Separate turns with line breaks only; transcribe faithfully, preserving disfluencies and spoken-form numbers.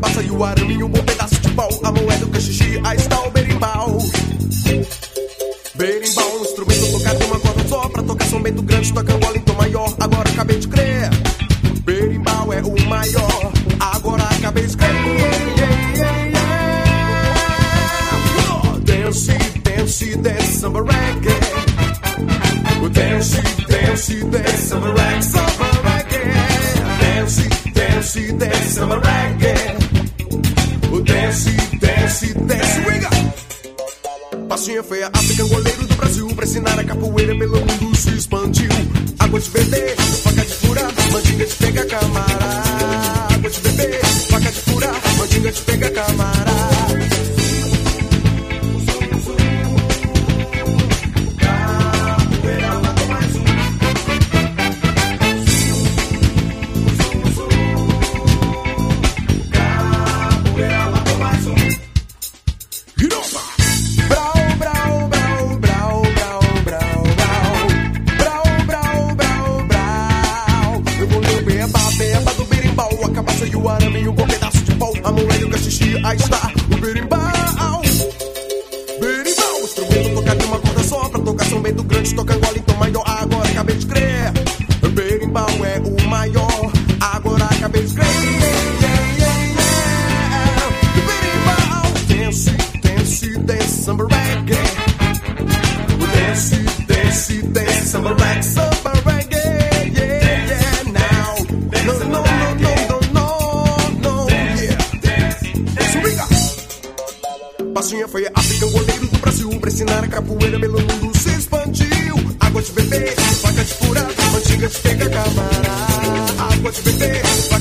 cabaça e o arame, um bom pedaço de pau, a moeda, o cachixi, aí está o berimbau. Berimbau, um instrumento tocado em uma corda só, pra tocar São Bento Grande, toca Angola em tom maior, agora acabei de crer. Berimbau é o maior, agora acabei de crer. Yeah, yeah, yeah. Dance, dance, dance, samba reggae. Dance, dance, dance, samba reggae, samba reggae. Dance, dance, dance, samba reggae. Dance, dance, dance, winga. Passinha feia, África, goleiro do Brasil, pra ensinar a capoeira pelo mundo se expandiu. Água de beber, faca de furar, mandinga de pegar camarada. Água de beber, faca de furar, mandinga de pegar camarada. Aí está o berimbau. Berimbau, instrumento tocado em uma corda só, pra tocar São Bento Grande, toca Angola em tom maior, agora acabei de crer. Berimbau é o maior, agora acabei de crer. Yeah, yeah, yeah. Berimbau, dance, dance, dance, samba reggae. Dance, dance, dance, samba reggae, samba reggae. Yeah, yeah, now. No, no, no, no, no, no, no, yeah. Passinha feia, África, goleiro do Brasil, pra ensinar a capoeira pelo mundo se expandiu. Água de beber, faca de furar, mantiga de pegar camarada. Água de beber,